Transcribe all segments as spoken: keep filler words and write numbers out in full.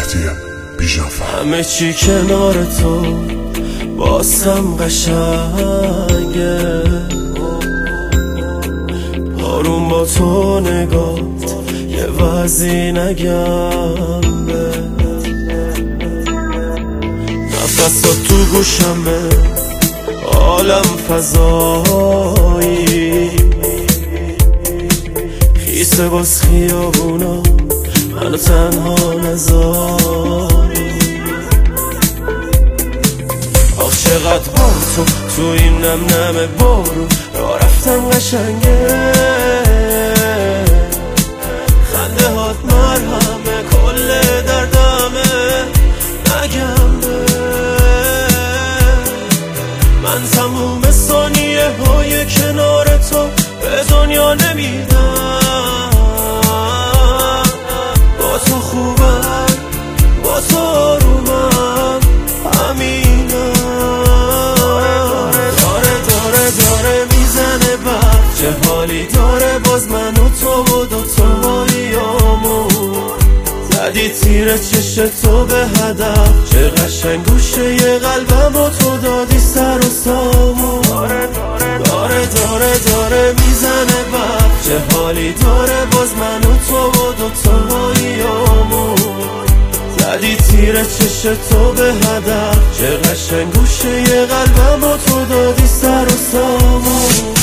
مهدی بیژافر. همه چی کنار تو باسم قشنگه، آروم با تو نگات یه وضعی نگم به نفسات تو گوشمه، عالم فضایی خیسه باز خیابونا منو تنها نذاری. آخ چقدر با تو تو این نم نم بارو را رفتم قشنگه، خنده هات مرهمه کل دردمه نگم به من تموم ثانیه های کنار تو به دنیا نمیدم. با تو خوبم با تو آرومم همینم. داره داره داره میزنه برق، چه حالی داره باز من و تو و دوتاییامون. زدی تیر چش تو به هدف، چه قشنگ گوشه ی قلبم و تو دادی سر و سامون. داره داره داره داره میزنه برق، چه حالی داره باز من و تو و دوتاییامون. زدی تیر چش تو به هدف، چه قشنگ گوشه ی قلبم و تو دادی سر و سامون.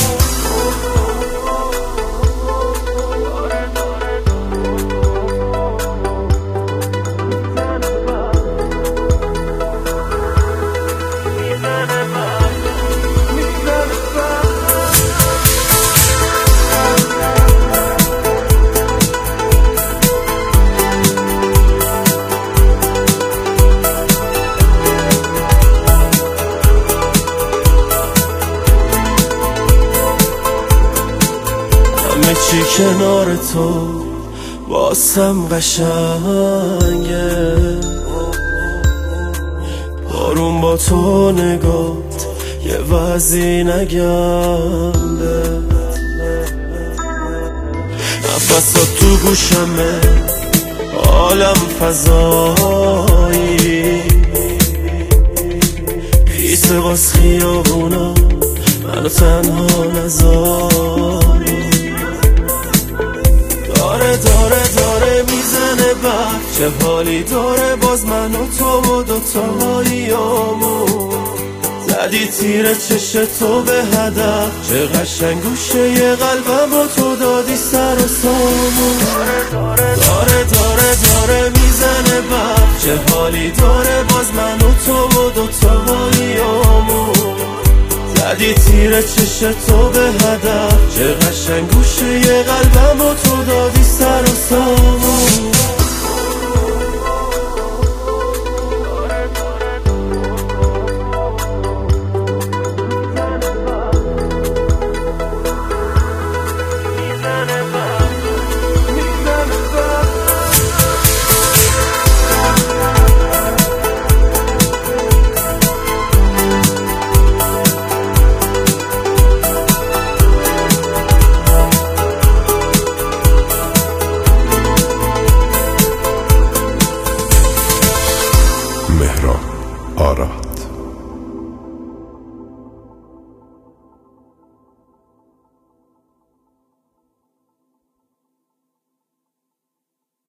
همه چی کنار تو باسم قشنگه، آروم با تو نگات یه وضعی نگم به نفسات تو گوشمه، عالم فضایی خیسه باز خیابونا منو تنها نذاری. داره داره داره میزنه برق، چه حالی داره باز من و تو و دوتاییامون. زدی تیر چش تو به هدف، چه قشنگ گوشه ی قلبم و تو دادی سر و سامون. داره داره داره میزنه برق، چه حالی داره باز من و تو و دوتاییامون. زدی تیر چش تو به هدف،